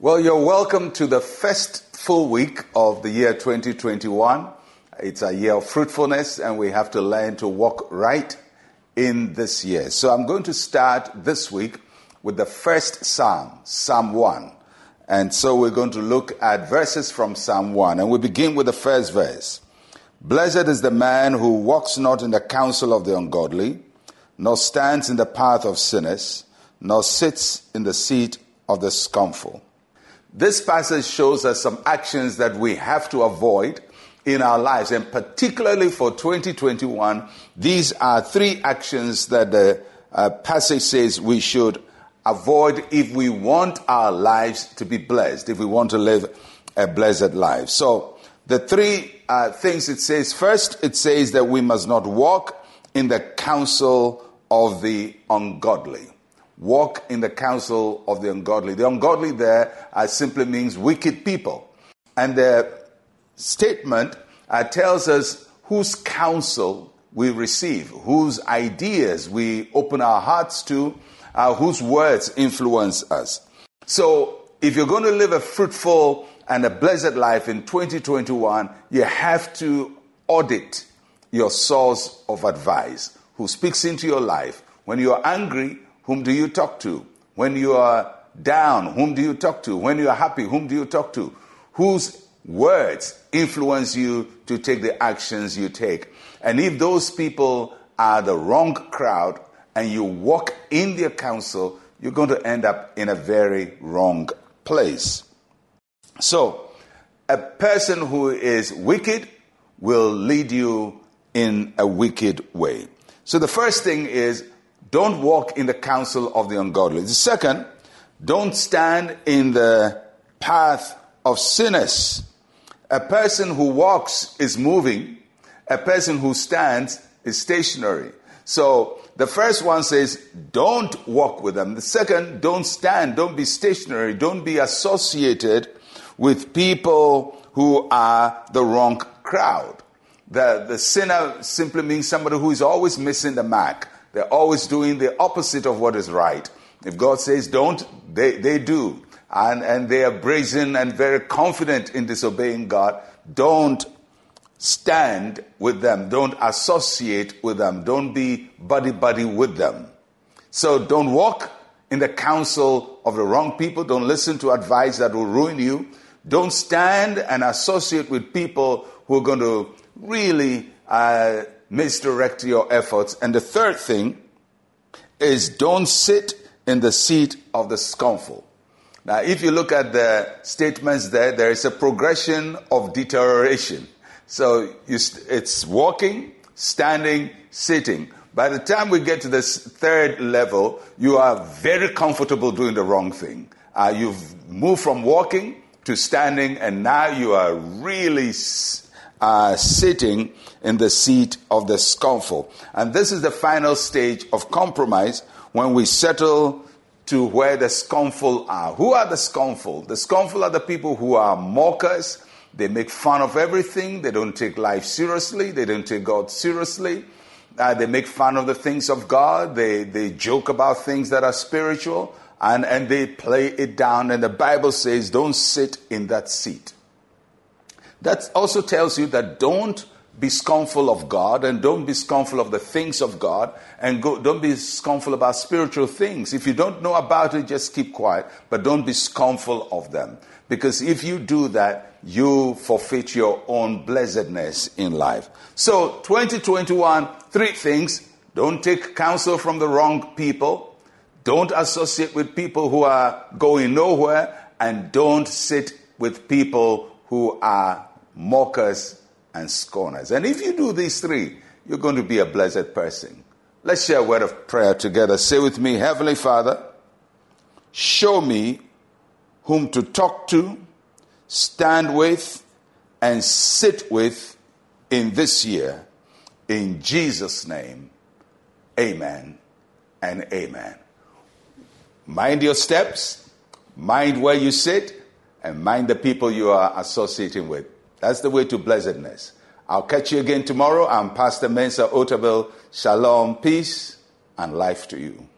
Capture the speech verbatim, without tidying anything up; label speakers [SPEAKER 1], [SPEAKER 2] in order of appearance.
[SPEAKER 1] Well, you're welcome to the first full week of the year twenty twenty-one. It's a year of fruitfulness, and we have to learn to walk right in this year. So I'm going to start this week with the first Psalm, Psalm one. And so we're going to look at verses from Psalm one. And we begin with the first verse. Blessed is the man who walks not in the counsel of the ungodly, nor stands in the path of sinners, nor sits in the seat of the scornful. This passage shows us some actions that we have to avoid in our lives. And particularly for twenty twenty-one, these are three actions that the uh, passage says we should avoid if we want our lives to be blessed, if we want to live a blessed life. So the three uh, things it says, first it says that we must not walk in the counsel of the ungodly. Walk in the counsel of the ungodly. The ungodly there uh, simply means wicked people. And the statement uh, tells us whose counsel we receive, whose ideas we open our hearts to, uh, whose words influence us. So if you're going to live a fruitful and a blessed life in twenty twenty-one, you have to audit your source of advice. Who speaks into your life? When you are angry, whom do you talk to? When you are down, whom do you talk to? When you are happy, whom do you talk to? Whose words influence you to take the actions you take? And if those people are the wrong crowd and you walk in their counsel, you're going to end up in a very wrong place. So, a person who is wicked will lead you in a wicked way. So the first thing is, don't walk in the counsel of the ungodly. The second, don't stand in the path of sinners. A person who walks is moving. A person who stands is stationary. So the first one says, don't walk with them. The second, don't stand. Don't be stationary. Don't be associated with people who are the wrong crowd. The, the sinner simply means somebody who is always missing the mark. They're always doing the opposite of what is right. If God says don't, they, they do. And, and they are brazen and very confident in disobeying God. Don't stand with them. Don't associate with them. Don't be buddy-buddy with them. So don't walk in the counsel of the wrong people. Don't listen to advice that will ruin you. Don't stand and associate with people who are going to really uh, misdirect your efforts. And the third thing is don't sit in the seat of the scornful. Now, if you look at the statements there, there is a progression of deterioration. So you, it's walking, standing, sitting. By the time we get to this third level, you are very comfortable doing the wrong thing. Uh, you've moved from walking to standing, and now you are really uh, sitting in the seat of the scornful. And this is the final stage of compromise when we settle to where the scornful are. Who are the scornful? The scornful are the people who are mockers. They make fun of everything. They don't take life seriously. They don't take God seriously. Uh, they make fun of the things of God. They, they joke about things that are spiritual. And, and they play it down. And the Bible says, don't sit in that seat. That also tells you that don't be scornful of God, and don't be scornful of the things of God, and go, don't be scornful about spiritual things. If you don't know about it, just keep quiet, but don't be scornful of them. Because if you do that, you forfeit your own blessedness in life. So twenty twenty-one, three things. Don't take counsel from the wrong people. Don't associate with people who are going nowhere, and don't sit with people who are mockers and scorners. And if you do these three, you're going to be a blessed person. Let's share a word of prayer together. Say with me, Heavenly Father, show me whom to talk to, stand with, and sit with in this year. In Jesus' name, amen and amen. Mind your steps, mind where you sit, and mind the people you are associating with. That's the way to blessedness. I'll catch you again tomorrow. I'm Pastor Mensa Otabil. Shalom, peace, and life to you.